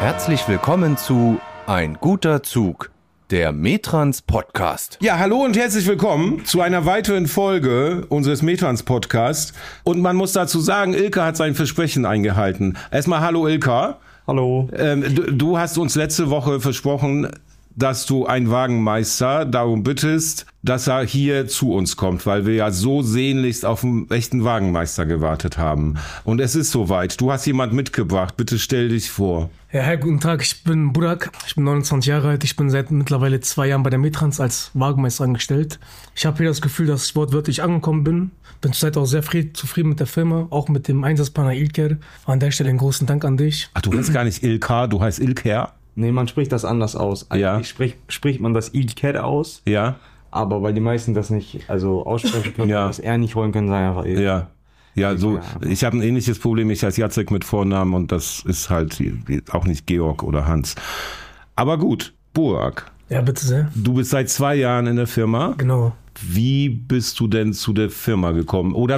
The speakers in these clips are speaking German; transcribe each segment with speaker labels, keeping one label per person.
Speaker 1: Herzlich willkommen zu Ein guter Zug, der Metrans Podcast.
Speaker 2: Ja, hallo und herzlich willkommen zu einer weiteren Folge unseres Metrans Podcasts. Und man muss dazu sagen, Ilka hat sein Versprechen eingehalten. Erstmal hallo Ilka.
Speaker 3: Hallo.
Speaker 2: Du hast uns letzte Woche versprochen, dass du einen Wagenmeister darum bittest, dass er hier zu uns kommt, weil wir ja so sehnlichst auf einen echten Wagenmeister gewartet haben. Und es ist soweit. Du hast jemand mitgebracht. Bitte stell dich vor.
Speaker 4: Ja, guten Tag. Ich bin Burak. Ich bin 29 Jahre alt. Ich bin seit mittlerweile 2 Jahren bei der Metrans als Wagenmeister angestellt. Ich habe hier das Gefühl, dass ich wortwörtlich angekommen bin. Bin zurzeit auch sehr zufrieden mit der Firma, auch mit dem Einsatzpartner Ilker. An der Stelle einen großen Dank an dich.
Speaker 2: Ach, du heißt gar nicht Ilka, du heißt Ilker?
Speaker 3: Nee, man spricht das anders aus. Eigentlich spricht man das Ilker aus.
Speaker 2: Ja.
Speaker 3: Aber weil die meisten das nicht aussprechen können, das R nicht holen können, sagen einfach
Speaker 2: Ja. Ja, so, ich habe ein ähnliches Problem. Ich heiße Jacek mit Vornamen und das ist halt auch nicht Georg oder Hans. Aber gut, Burak.
Speaker 4: Ja, bitte sehr.
Speaker 2: Du bist seit 2 Jahren in der Firma.
Speaker 4: Genau.
Speaker 2: Wie bist du denn zu der Firma gekommen? Oder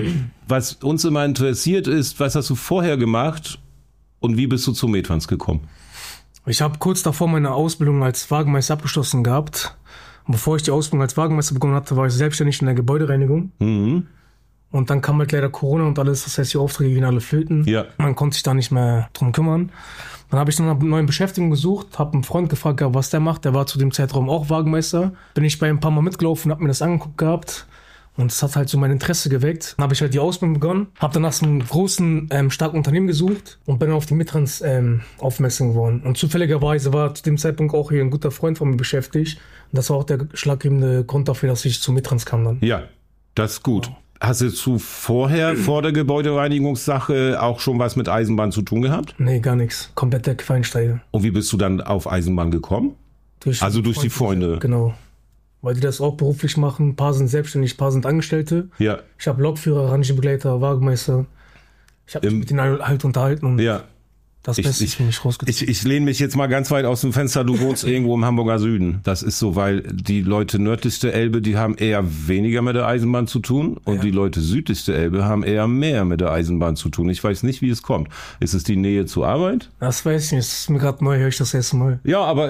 Speaker 2: was uns immer interessiert ist, was hast du vorher gemacht und wie bist du zu Metrans gekommen?
Speaker 4: Ich habe kurz davor meine Ausbildung als Wagenmeister abgeschlossen gehabt. Und bevor ich die Ausbildung als Wagenmeister begonnen hatte, war ich selbstständig in der Gebäudereinigung.
Speaker 2: Mhm.
Speaker 4: Und dann kam halt leider Corona und alles, das heißt, die Aufträge gingen alle flöten.
Speaker 2: Ja.
Speaker 4: Man konnte sich da nicht mehr drum kümmern. Dann habe ich nach einer neuen Beschäftigung gesucht, habe einen Freund gefragt, was der macht. Der war zu dem Zeitraum auch Wagenmeister. Bin ich bei ein paar Mal mitgelaufen, habe mir das angeguckt gehabt. Und es hat halt so mein Interesse geweckt. Dann habe ich halt die Ausbildung begonnen, habe dann nach so einem großen, starken Unternehmen gesucht und bin auf die Metrans aufmerksam geworden. Und zufälligerweise war zu dem Zeitpunkt auch hier ein guter Freund von mir beschäftigt. Und das war auch der schlaggebende Grund dafür, dass ich zu Metrans kam dann.
Speaker 2: Ja, das ist gut. Ja. Hast du vor der Gebäudereinigungssache auch schon was mit Eisenbahn zu tun gehabt?
Speaker 4: Nee, gar nichts. Komplett der Quereinsteiger.
Speaker 2: Und wie bist du dann auf Eisenbahn gekommen? Durch die Freunde?
Speaker 4: Genau. Weil die das auch beruflich machen. Ein paar sind selbstständig, ein paar sind Angestellte. Ja. Ich habe Lokführer, Rangebegleiter, Wagenmeister. Ich habe mich mit denen halt unterhalten und das Beste für mich rausgezogen.
Speaker 2: Ich lehne mich jetzt mal ganz weit aus dem Fenster. Du wohnst irgendwo im Hamburger Süden. Das ist so, weil die Leute nördlich der Elbe, die haben eher weniger mit der Eisenbahn zu tun und die Leute südlich der Elbe haben eher mehr mit der Eisenbahn zu tun. Ich weiß nicht, wie es kommt. Ist es die Nähe zur Arbeit?
Speaker 4: Das weiß ich nicht. Das ist mir gerade neu, höre ich das erste Mal.
Speaker 2: Ja, aber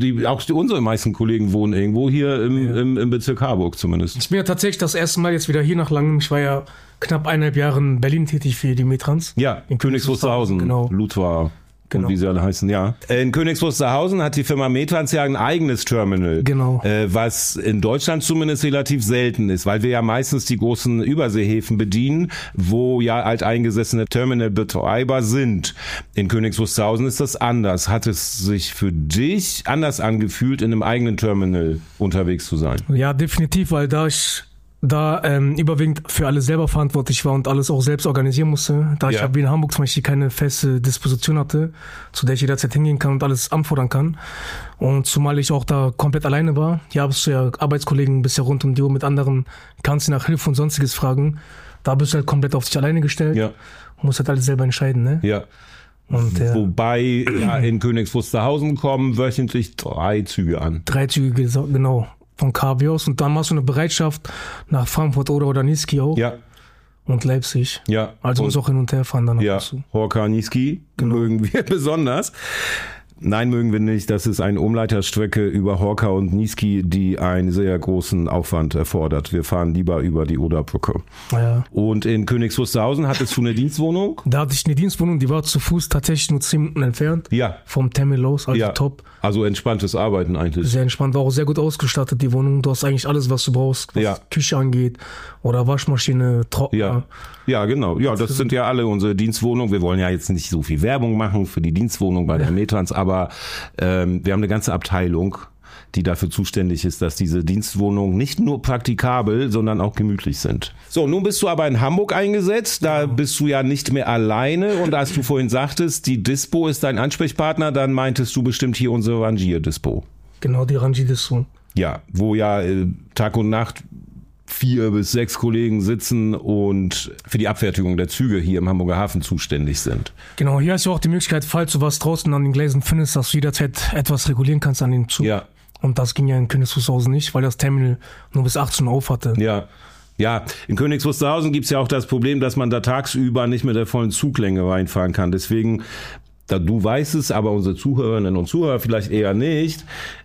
Speaker 2: unsere meisten Kollegen wohnen irgendwo hier im Bezirk Harburg zumindest.
Speaker 4: Ich bin ja tatsächlich das erste Mal jetzt wieder hier nach langem. Ich war ja knapp 1,5 Jahre in Berlin tätig für die Metrans.
Speaker 2: Ja, in Königs Wusterhausen. Genau. Ludwig. Genau. Und wie sie alle heißen, ja. In Königs Wusterhausen hat die Firma Metrans ja ein eigenes Terminal.
Speaker 4: Genau.
Speaker 2: Was in Deutschland zumindest relativ selten ist, weil wir ja meistens die großen Überseehäfen bedienen, wo ja alteingesessene Terminalbetreiber sind. In Königs Wusterhausen ist das anders. Hat es sich für dich anders angefühlt, in einem eigenen Terminal unterwegs zu sein?
Speaker 4: Ja, definitiv, weil ich überwiegend für alles selber verantwortlich war und alles auch selbst organisieren musste. Da ich wie in Hamburg zum Beispiel keine feste Disposition hatte, zu der ich jederzeit hingehen kann und alles anfordern kann. Und zumal ich auch da komplett alleine war. Hier bist du ja Arbeitskollegen, bist ja rund um die Uhr mit anderen, kannst du nach Hilfe und sonstiges fragen. Da bist du halt komplett auf dich alleine gestellt. Ja. Musst halt alles selber entscheiden, ne?
Speaker 2: Ja. Und, wobei in Königs Wusterhausen kommen wöchentlich 3 Züge an.
Speaker 4: 3 Züge, genau. Von KW aus und dann machst du eine Bereitschaft nach Frankfurt oder Niesky auch. Ja. Und Leipzig. Ja. Also muss auch hin und her fahren dann.
Speaker 2: Ja. Horka, Niesky mögen wir besonders. Nein, mögen wir nicht. Das ist eine Umleiterstrecke über Horka und Niesky, die einen sehr großen Aufwand erfordert. Wir fahren lieber über die Oderbrücke. Ja. Und in Königs Wusterhausen hattest du eine Dienstwohnung?
Speaker 4: Da hatte ich eine Dienstwohnung, die war zu Fuß tatsächlich nur 10 Minuten entfernt. Ja. Vom Terminal aus, also top.
Speaker 2: Also entspanntes Arbeiten eigentlich.
Speaker 4: Sehr entspannt, war auch sehr gut ausgestattet, die Wohnung. Du hast eigentlich alles, was du brauchst, was Küche angeht oder Waschmaschine, Trockner.
Speaker 2: Ja, genau. Ja, das sind ja alle unsere Dienstwohnungen. Wir wollen ja jetzt nicht so viel Werbung machen für die Dienstwohnung bei der Metrans, aber wir haben eine ganze Abteilung, die dafür zuständig ist, dass diese Dienstwohnungen nicht nur praktikabel, sondern auch gemütlich sind. So, nun bist du aber in Hamburg eingesetzt. Da bist du ja nicht mehr alleine. Und als du vorhin sagtest, die Dispo ist dein Ansprechpartner, dann meintest du bestimmt hier unsere Rangier-Dispo.
Speaker 4: Genau, die Rangier-Dispo.
Speaker 2: Ja, wo ja Tag und Nacht 4 bis 6 Kollegen sitzen und für die Abfertigung der Züge hier im Hamburger Hafen zuständig sind.
Speaker 4: Genau, hier hast du auch die Möglichkeit, falls du was draußen an den Gleisen findest, dass du jederzeit etwas regulieren kannst an den Zug. Ja. Und das ging ja in Königs Wusterhausen nicht, weil das Terminal nur bis 18 Uhr auf hatte.
Speaker 2: Ja. Ja, in Königs Wusterhausen gibt's ja auch das Problem, dass man da tagsüber nicht mit der vollen Zuglänge reinfahren kann. Deswegen Du weißt es, aber unsere Zuhörerinnen und Zuhörer vielleicht eher nicht.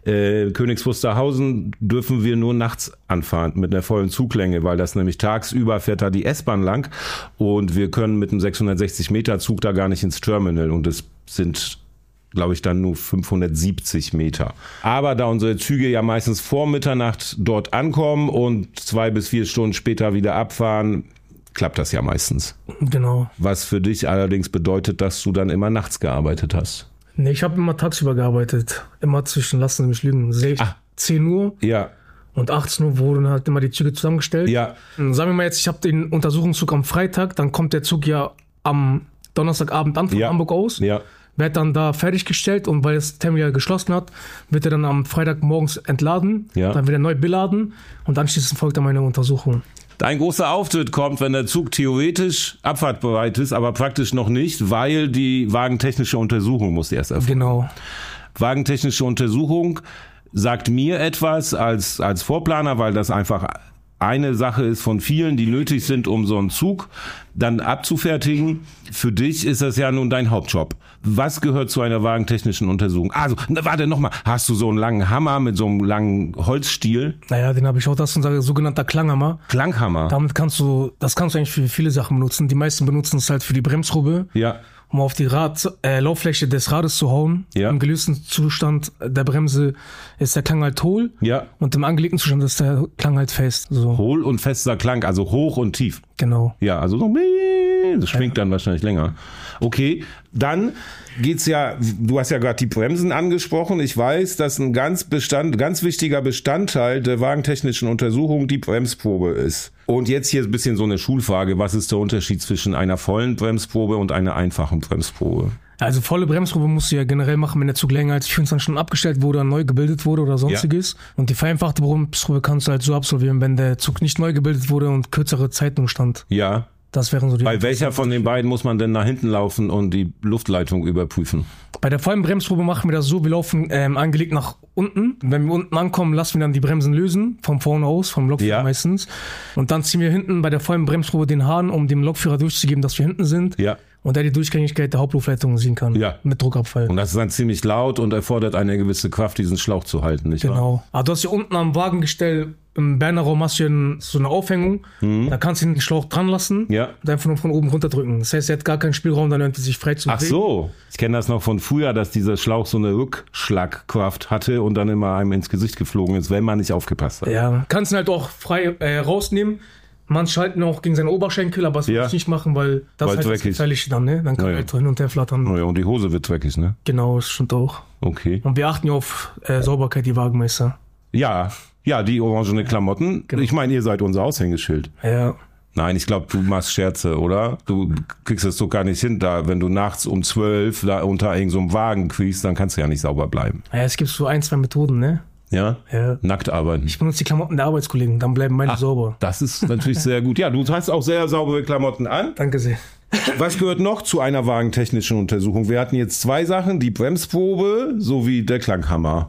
Speaker 2: Königs Wusterhausen dürfen wir nur nachts anfahren mit einer vollen Zuglänge, weil das nämlich tagsüber fährt da die S-Bahn lang und wir können mit einem 660 Meter Zug da gar nicht ins Terminal und es sind, glaube ich, dann nur 570 Meter. Aber da unsere Züge ja meistens vor Mitternacht dort ankommen und 2 bis 4 Stunden später wieder abfahren, klappt das ja meistens.
Speaker 4: Genau.
Speaker 2: Was für dich allerdings bedeutet, dass du dann immer nachts gearbeitet hast.
Speaker 4: Nee, ich habe immer tagsüber gearbeitet. Immer zwischen, lassen Sie mich lügen, 10 Uhr
Speaker 2: Ja,
Speaker 4: und 18 Uhr wurden halt immer die Züge zusammengestellt.
Speaker 2: ja,
Speaker 4: Sagen wir mal jetzt, ich habe den Untersuchungszug am Freitag, dann kommt der Zug ja am Donnerstagabend an von
Speaker 2: Ja.
Speaker 4: Hamburg aus.
Speaker 2: ja.
Speaker 4: Wird dann da fertiggestellt und weil das Terminal geschlossen hat, wird er dann am Freitag morgens entladen,
Speaker 2: Ja.
Speaker 4: dann wieder neu beladen und anschließend folgt dann meine Untersuchung.
Speaker 2: Dein großer Auftritt kommt, wenn der Zug theoretisch abfahrtbereit ist, aber praktisch noch nicht, weil die wagentechnische Untersuchung muss erst erfolgen.
Speaker 4: Genau.
Speaker 2: Wagentechnische Untersuchung sagt mir etwas als Vorplaner, weil das einfach eine Sache ist von vielen, die nötig sind, um so einen Zug dann abzufertigen. Für dich ist das ja nun dein Hauptjob. Was gehört zu einer wagentechnischen Untersuchung? Also, warte nochmal. Hast du so einen langen Hammer mit so einem langen Holzstiel?
Speaker 4: Naja, den habe ich auch, das ist unser sogenannter Klanghammer.
Speaker 2: Klanghammer?
Speaker 4: Das kannst du eigentlich für viele Sachen benutzen. Die meisten benutzen es halt für die Bremsschraube,
Speaker 2: Ja.
Speaker 4: um auf die Lauffläche des Rades zu hauen.
Speaker 2: Ja.
Speaker 4: Im gelösten Zustand der Bremse ist der Klang halt hohl
Speaker 2: Ja.
Speaker 4: und im angelegten Zustand ist der Klang halt fest. So,
Speaker 2: Hohl und fester Klang, also hoch und tief.
Speaker 4: genau.
Speaker 2: Ja, also so, das schwingt dann wahrscheinlich länger. Okay, dann geht's ja, du hast ja gerade die Bremsen angesprochen. Ich weiß, dass ein ganz wichtiger Bestandteil der wagentechnischen Untersuchung die Bremsprobe ist. Und jetzt hier ein bisschen so eine Schulfrage. Was ist der Unterschied zwischen einer vollen Bremsprobe und einer einfachen Bremsprobe?
Speaker 4: Also volle Bremsprobe musst du ja generell machen, wenn der Zug länger als 24 Stunden abgestellt wurde, neu gebildet wurde oder sonstiges. Und die vereinfachte Bremsprobe kannst du halt so absolvieren, wenn der Zug nicht neu gebildet wurde und kürzere Zeit nur stand.
Speaker 2: Ja.
Speaker 4: Das wären so die.
Speaker 2: Bei welcher von den beiden muss man denn nach hinten laufen und die Luftleitung überprüfen?
Speaker 4: Bei der vollen Bremsprobe machen wir das so, wir laufen angelegt nach unten. Wenn wir unten ankommen, lassen wir dann die Bremsen lösen, von vorne aus, vom Lokführer
Speaker 2: Ja.
Speaker 4: meistens. Und dann ziehen wir hinten bei der vollen Bremsprobe den Hahn, um dem Lokführer durchzugeben, dass wir hinten sind.
Speaker 2: Ja.
Speaker 4: Und er die Durchgängigkeit der Hauptluftleitung sehen kann.
Speaker 2: Ja.
Speaker 4: Mit Druckabfall.
Speaker 2: Und das ist dann ziemlich laut und erfordert eine gewisse Kraft, diesen Schlauch zu halten, nicht wahr?
Speaker 4: Genau. Aber du hast hier unten am Wagengestell im Berner Raum hast du so eine Aufhängung. Da kannst du den Schlauch dran lassen
Speaker 2: Ja.
Speaker 4: und einfach nur von oben runterdrücken. Das heißt, er hat gar keinen Spielraum, dann irgendwie sich frei zu
Speaker 2: Ach
Speaker 4: bewegen.
Speaker 2: so, ich kenne das noch von früher, dass dieser Schlauch so eine Rückschlagkraft hatte und dann immer einem ins Gesicht geflogen ist, wenn man nicht aufgepasst hat.
Speaker 4: Ja, kannst ihn halt auch frei rausnehmen. Man schaltet ihn auch gegen seinen Oberschenkel, aber das will
Speaker 2: Ja.
Speaker 4: ich nicht machen, weil das
Speaker 2: Weil
Speaker 4: halt
Speaker 2: dreckig
Speaker 4: das Gefährliche dann, ne? Dann kann
Speaker 2: Ja,
Speaker 4: er
Speaker 2: ja.
Speaker 4: halt hin und her flattern.
Speaker 2: Naja, und die Hose wird dreckig, ne?
Speaker 4: Genau, das stimmt auch.
Speaker 2: Okay.
Speaker 4: Und wir achten ja auf Sauberkeit, die Wagenmeister.
Speaker 2: Ja, die orangene Klamotten.
Speaker 4: Genau.
Speaker 2: Ich meine, ihr seid unser Aushängeschild.
Speaker 4: Ja.
Speaker 2: Nein, ich glaube, du machst Scherze, oder? Du kriegst es doch gar nicht hin, da, wenn du nachts um 12 da unter irgendeinem so einem Wagen kriegst, dann kannst du ja nicht sauber bleiben.
Speaker 4: Ja, es gibt so 1, 2 Methoden, ne?
Speaker 2: Ja?
Speaker 4: Ja.
Speaker 2: Nackt arbeiten.
Speaker 4: Ich benutze die Klamotten der Arbeitskollegen, dann bleiben meine sauber.
Speaker 2: Das ist natürlich sehr gut. Ja, du hast auch sehr saubere Klamotten an.
Speaker 4: Danke sehr.
Speaker 2: Was gehört noch zu einer wagentechnischen Untersuchung? Wir hatten jetzt 2 Sachen, die Bremsprobe sowie der Klanghammer.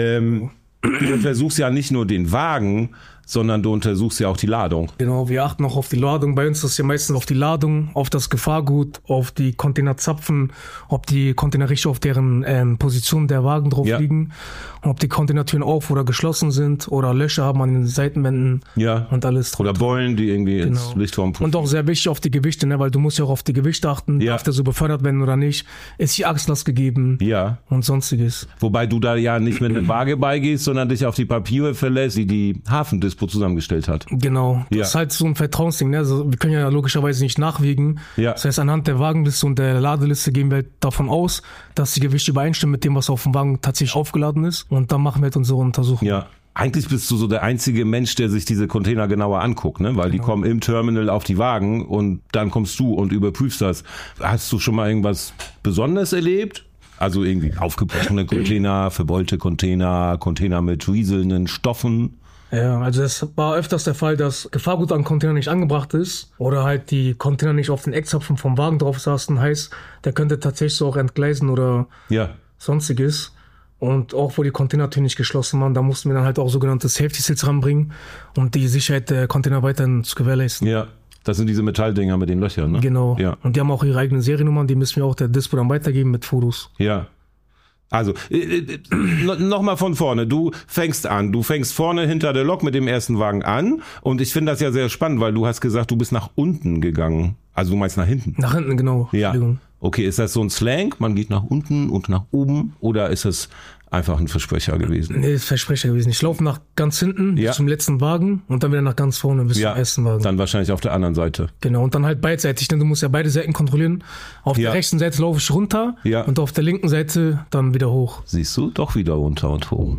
Speaker 2: Du untersuchst ja nicht nur den Wagen, sondern du untersuchst ja auch die Ladung.
Speaker 4: Genau, wir achten auch auf die Ladung. Bei uns ist es ja meistens auf die Ladung, auf das Gefahrgut, auf die Containerzapfen, ob die Container richtig auf deren Position der Wagen drauf
Speaker 2: Ja.
Speaker 4: liegen, und ob die Containertüren auf- oder geschlossen sind oder Löcher haben an den Seitenwänden
Speaker 2: Ja.
Speaker 4: und alles.
Speaker 2: Oder Beulen, die irgendwie ins
Speaker 4: Genau.
Speaker 2: Licht vom
Speaker 4: Und auch sehr wichtig auf die Gewichte, ne? Weil du musst ja auch auf die Gewichte achten,
Speaker 2: Ja.
Speaker 4: darf der so befördert werden oder nicht, ist die Achslast gegeben
Speaker 2: Ja.
Speaker 4: und sonstiges.
Speaker 2: Wobei du da ja nicht mit einer Waage beigehst, sondern dich auf die Papiere verlässt, die Hafendispo zusammengestellt hat.
Speaker 4: Genau, das
Speaker 2: Ja.
Speaker 4: ist halt so ein Vertrauensding, ne? Also wir können ja logischerweise nicht nachwiegen.
Speaker 2: Ja.
Speaker 4: Das heißt, anhand der Wagenliste und der Ladeliste gehen wir halt davon aus, dass die Gewichte übereinstimmen mit dem, was auf dem Wagen tatsächlich aufgeladen ist. Und dann machen wir halt unsere Untersuchung.
Speaker 2: Ja. Eigentlich bist du so der einzige Mensch, der sich diese Container genauer anguckt, ne? Weil die kommen im Terminal auf die Wagen und dann kommst du und überprüfst das. Hast du schon mal irgendwas Besonderes erlebt? Also irgendwie aufgebrochene Container, verbeulte Container, Container mit rieselnden Stoffen.
Speaker 4: Ja, also es war öfters der Fall, dass Gefahrgut an Container nicht angebracht ist oder halt die Container nicht auf den Eckzapfen vom Wagen drauf saßen. Heißt, der könnte tatsächlich so auch entgleisen oder
Speaker 2: Ja.
Speaker 4: sonstiges. Und auch wo die Containertüren nicht geschlossen waren, da mussten wir dann halt auch sogenannte Safety Seals ranbringen, um die Sicherheit der Container weiterhin zu gewährleisten.
Speaker 2: Ja. Das sind diese Metalldinger mit den Löchern, ne?
Speaker 4: Genau.
Speaker 2: Ja.
Speaker 4: Und die haben auch ihre eigenen Seriennummern, die müssen wir auch der Dispo dann weitergeben mit Fotos.
Speaker 2: Ja. Also, nochmal von vorne. Du fängst vorne hinter der Lok mit dem ersten Wagen an. Und ich finde das ja sehr spannend, weil du hast gesagt, du bist nach unten gegangen. Also du meinst nach hinten.
Speaker 4: Nach hinten, genau.
Speaker 2: Ja. Okay, ist das so ein Slang? Man geht nach unten und nach oben? Oder ist es einfach ein Versprecher gewesen?
Speaker 4: Nee, das ist Versprecher gewesen. Ich laufe nach ganz hinten bis zum letzten Wagen und dann wieder nach ganz vorne bis zum ersten Wagen.
Speaker 2: Dann wahrscheinlich auf der anderen Seite.
Speaker 4: Genau, und dann halt beidseitig, denn du musst ja beide Seiten kontrollieren. Auf der rechten Seite laufe ich runter und auf der linken Seite dann wieder hoch.
Speaker 2: Siehst du, doch wieder runter und hoch.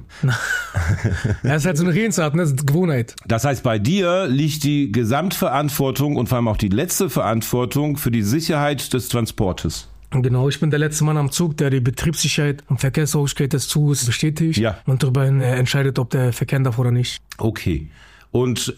Speaker 4: Das ist halt so eine Redensart, ne? Das ist Gewohnheit.
Speaker 2: Das heißt, bei dir liegt die Gesamtverantwortung und vor allem auch die letzte Verantwortung für die Sicherheit des Transportes.
Speaker 4: Genau, ich bin der letzte Mann am Zug, der die Betriebssicherheit und Verkehrstauglichkeit des Zuges bestätigt und darüber entscheidet, ob der Verkehr darf oder nicht.
Speaker 2: Okay. Und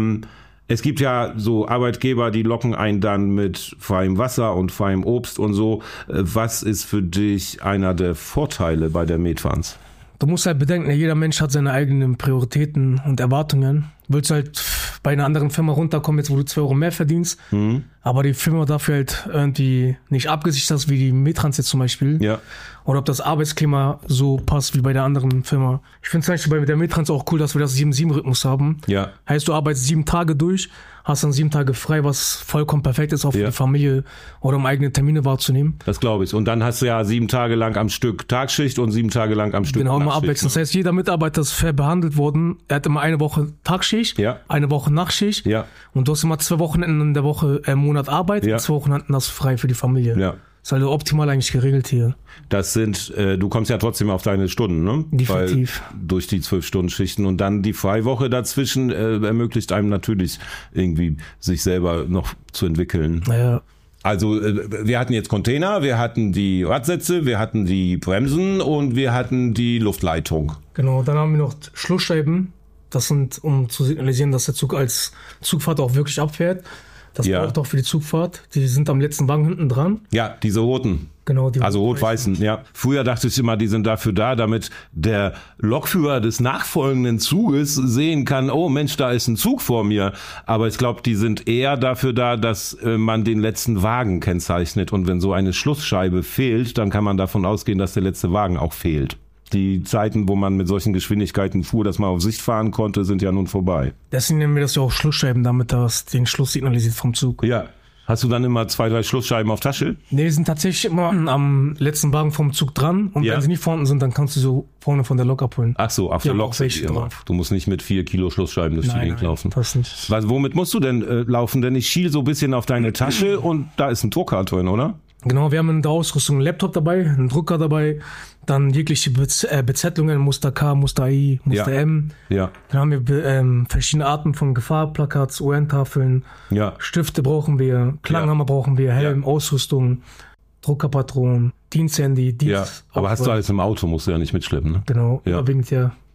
Speaker 2: es gibt ja so Arbeitgeber, die locken einen dann mit freiem Wasser und freiem Obst und so. Was ist für dich einer der Vorteile bei der Medtrans?
Speaker 4: Du musst halt bedenken, jeder Mensch hat seine eigenen Prioritäten und Erwartungen. Willst du halt bei einer anderen Firma runterkommen, jetzt wo du 2 Euro mehr verdienst, aber die Firma dafür halt irgendwie nicht abgesichert ist, wie die Medtrans jetzt zum Beispiel. Ja. Oder ob das Arbeitsklima so passt wie bei der anderen Firma. Ich finde zum Beispiel bei der Medtrans auch cool, dass wir das 7-7-Rhythmus haben. Ja. Heißt, du arbeitest 7 Tage durch, hast dann 7 Tage frei, was vollkommen perfekt ist, auch für die Familie oder um eigene Termine wahrzunehmen.
Speaker 2: Das glaube ich. Und dann hast du ja 7 Tage lang am Stück Tagschicht und 7 Tage lang am Stück
Speaker 4: Nachtschicht. Genau, immer abwechselnd. Das heißt, jeder Mitarbeiter ist fair behandelt worden. Er hat immer eine Woche Tagschicht, eine Woche Nachtschicht. Ja. Und du hast immer 2 Wochenenden in der Woche im Monat Arbeit und 2 Wochenenden hast du frei für die Familie. Ja. Das ist also optimal eigentlich geregelt hier.
Speaker 2: Das sind, du kommst ja trotzdem auf deine Stunden, ne?
Speaker 4: Definitiv.
Speaker 2: Weil durch die 12-Stunden-Schichten und dann die Freiwoche dazwischen ermöglicht einem natürlich irgendwie sich selber noch zu entwickeln.
Speaker 4: Naja.
Speaker 2: Also wir hatten jetzt Container, wir hatten die Radsätze, wir hatten die Bremsen und wir hatten die Luftleitung.
Speaker 4: Genau, dann haben wir noch Schlussscheiben. Das sind, um zu signalisieren, dass der Zug als Zugfahrt auch wirklich abfährt. Das braucht auch für die Zugfahrt. Die sind am letzten Wagen hinten dran.
Speaker 2: Ja, diese roten.
Speaker 4: Genau, die
Speaker 2: also rot-weißen, ja. Früher dachte ich immer, die sind dafür da, damit der Lokführer des nachfolgenden Zuges sehen kann, oh Mensch, da ist ein Zug vor mir. Aber ich glaube, die sind eher dafür da, dass man den letzten Wagen kennzeichnet. Und wenn so eine Schlussscheibe fehlt, dann kann man davon ausgehen, dass der letzte Wagen auch fehlt. Die Zeiten, wo man mit solchen Geschwindigkeiten fuhr, dass man auf Sicht fahren konnte, sind ja nun vorbei.
Speaker 4: Deswegen nennen wir das ja auch Schlussscheiben, damit das den Schluss signalisiert vom Zug.
Speaker 2: Ja. Hast du dann immer 2, 3 Schlussscheiben auf Tasche?
Speaker 4: Nee, die sind tatsächlich immer am letzten Wagen vom Zug dran. Und wenn sie nicht vorhanden sind, dann kannst du so vorne von der Lok abholen.
Speaker 2: Ach so, auf der Lok sind die immer. Du musst nicht mit 4 Kilo Schlussscheiben durch die Gegend laufen.
Speaker 4: Das nicht.
Speaker 2: Womit musst du denn laufen? Denn ich schiel so ein bisschen auf deine Tasche und da ist ein Drucker drin, oder?
Speaker 4: Genau, wir haben in der Ausrüstung einen Laptop dabei, einen Drucker dabei, dann jegliche Bezettelungen, Muster K, Muster I, Muster M. Ja. Dann haben wir verschiedene Arten von Gefahrplakats, UN-Tafeln, Stifte brauchen wir, Klanghammer brauchen wir, Helm, Ausrüstung, Druckerpatronen, Diensthandy,
Speaker 2: aber hast du alles im Auto, musst du ja nicht mitschleppen, ne?
Speaker 4: Genau, überwiegend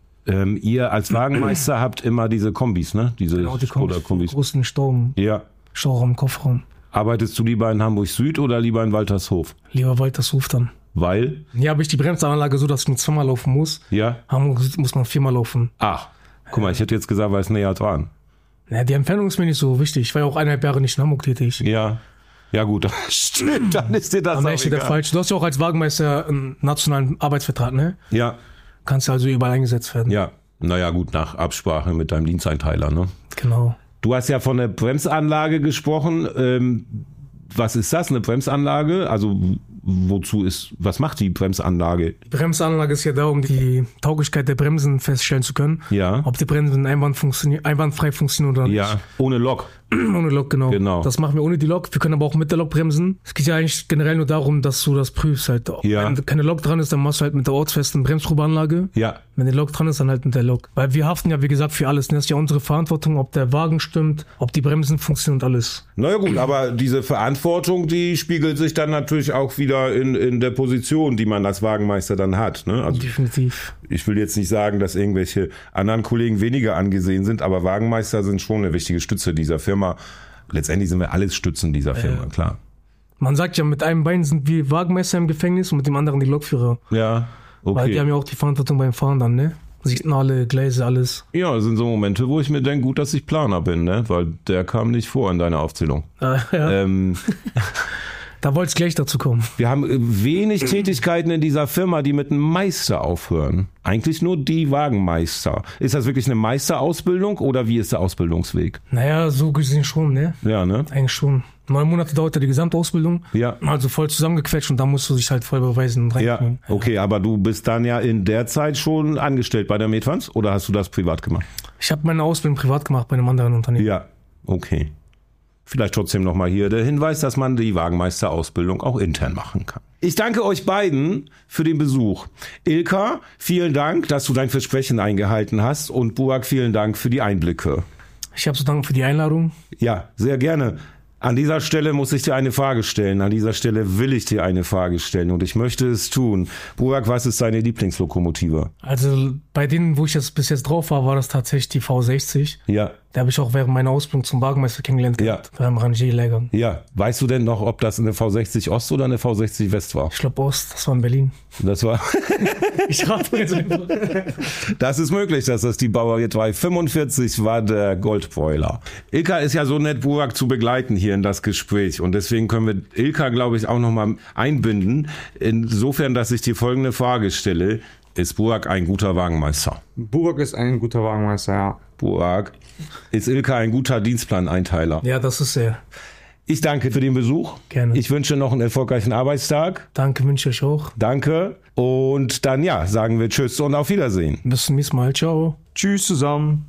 Speaker 2: ihr als Wagenmeister habt immer diese Kombis, ne? Diese
Speaker 4: Kombis. Großen Stauraum, Kofferraum.
Speaker 2: Arbeitest du lieber in Hamburg Süd oder lieber in Waltershof?
Speaker 4: Lieber Waltershof dann.
Speaker 2: Weil?
Speaker 4: Hier habe ich die Bremsanlage so, dass ich nur 2-mal laufen muss. Ja. Hamburg Süd muss man 4-mal laufen.
Speaker 2: Ach, guck mal, ich hätte jetzt gesagt, weil es näher dran.
Speaker 4: Ja, die Entfernung ist mir nicht so wichtig. Ich war ja auch 1,5 Jahre nicht in Hamburg tätig.
Speaker 2: Ja. Ja gut, stimmt, dann ist dir das auch egal.
Speaker 4: Falsch. Du hast ja auch als Wagenmeister einen nationalen Arbeitsvertrag, ne?
Speaker 2: Ja.
Speaker 4: Kannst also überall eingesetzt werden.
Speaker 2: Ja. Naja gut, nach Absprache mit deinem Diensteinteiler, ne?
Speaker 4: Genau.
Speaker 2: Du hast ja von der Bremsanlage gesprochen. Was ist das, eine Bremsanlage? Also was macht die Bremsanlage?
Speaker 4: Die Bremsanlage ist ja da, um die Tauglichkeit der Bremsen feststellen zu können. Ja. Ob die Bremsen einwandfrei funktionieren oder nicht.
Speaker 2: Ja, ohne Lok.
Speaker 4: Ohne Lok, genau. Das machen wir ohne die Lok. Wir können aber auch mit der Lok bremsen. Es geht ja eigentlich generell nur darum, dass du das prüfst halt. Ja. Wenn keine Lok dran ist, dann machst du halt mit der ortsfesten Bremsprobeanlage. Ja. Wenn die Lok dran ist, dann halt mit der Lok. Weil wir haften ja, wie gesagt, für alles. Das ist ja unsere Verantwortung, ob der Wagen stimmt, ob die Bremsen funktionieren und alles.
Speaker 2: Naja gut, aber diese Verantwortung, die spiegelt sich dann natürlich auch wieder in der Position, die man als Wagenmeister dann hat. Ne? Also
Speaker 4: definitiv.
Speaker 2: Ich will jetzt nicht sagen, dass irgendwelche anderen Kollegen weniger angesehen sind, aber Wagenmeister sind schon eine wichtige Stütze dieser Firma. Letztendlich sind wir alles Stützen dieser Firma, klar.
Speaker 4: Man sagt ja, mit einem Bein sind wir Wagenmeister im Gefängnis und mit dem anderen die Lokführer.
Speaker 2: Ja, okay.
Speaker 4: Weil die haben ja auch die Verantwortung beim Fahren dann, ne? Signale, Gleise, alles.
Speaker 2: Ja, das sind so Momente, wo ich mir denke, gut, dass ich Planer bin, ne? Weil der kam nicht vor in deiner Aufzählung.
Speaker 4: Ja. Da wollte es gleich dazu kommen.
Speaker 2: Wir haben wenig Tätigkeiten in dieser Firma, die mit einem Meister aufhören. Eigentlich nur die Wagenmeister. Ist das wirklich eine Meisterausbildung oder wie ist der Ausbildungsweg?
Speaker 4: Naja, so gesehen schon, ne?
Speaker 2: Ja, ne?
Speaker 4: Eigentlich schon. 9 Monate dauert ja die Gesamtausbildung.
Speaker 2: Ja.
Speaker 4: Also voll zusammengequetscht und da musst du dich halt voll beweisen und
Speaker 2: Ja,
Speaker 4: reinbringen.
Speaker 2: okay, aber du bist dann ja in der Zeit schon angestellt bei der Medtrans oder hast du das privat gemacht?
Speaker 4: Ich habe meine Ausbildung privat gemacht bei einem anderen Unternehmen.
Speaker 2: Ja, okay. Vielleicht trotzdem nochmal hier der Hinweis, dass man die Wagenmeisterausbildung auch intern machen kann. Ich danke euch beiden für den Besuch. Ilka, vielen Dank, dass du dein Versprechen eingehalten hast und Burak, vielen Dank für die Einblicke.
Speaker 4: Ich habe zu danken für die Einladung.
Speaker 2: Ja, sehr gerne. An dieser Stelle muss ich dir eine Frage stellen. An dieser Stelle will ich dir eine Frage stellen und ich möchte es tun. Burak, was ist deine Lieblingslokomotive?
Speaker 4: Also bei denen, wo ich jetzt bis jetzt drauf war das tatsächlich die V60.
Speaker 2: Ja.
Speaker 4: Da habe ich auch während meiner Ausbildung zum Wagenmeister kennengelernt.
Speaker 2: Ja.
Speaker 4: Beim Rangier-Lehrgang.
Speaker 2: Ja. Weißt du denn noch, ob das eine V60 Ost oder eine V60 West war?
Speaker 4: Ich glaube Ost, das war in Berlin.
Speaker 2: Das war...
Speaker 4: Ich rate jetzt einfach.
Speaker 2: Das ist möglich, dass das die Bauer 345 war, der Goldbräuler. Ilka ist ja so nett, Burak zu begleiten hier in das Gespräch. Und deswegen können wir Ilka, glaube ich, auch nochmal einbinden. Insofern, dass ich die folgende Frage stelle. Ist Burak ein guter Wagenmeister?
Speaker 3: Burak ist ein guter Wagenmeister, ja.
Speaker 2: Burak, ist Ilka ein guter Dienstplaneinteiler?
Speaker 4: Ja, das ist er.
Speaker 2: Ich danke für den Besuch.
Speaker 4: Gerne.
Speaker 2: Ich wünsche noch einen erfolgreichen Arbeitstag.
Speaker 4: Danke, wünsche ich euch auch.
Speaker 2: Danke. Und dann sagen wir Tschüss und auf Wiedersehen.
Speaker 4: Bis zum nächsten Mal. Ciao.
Speaker 3: Tschüss zusammen.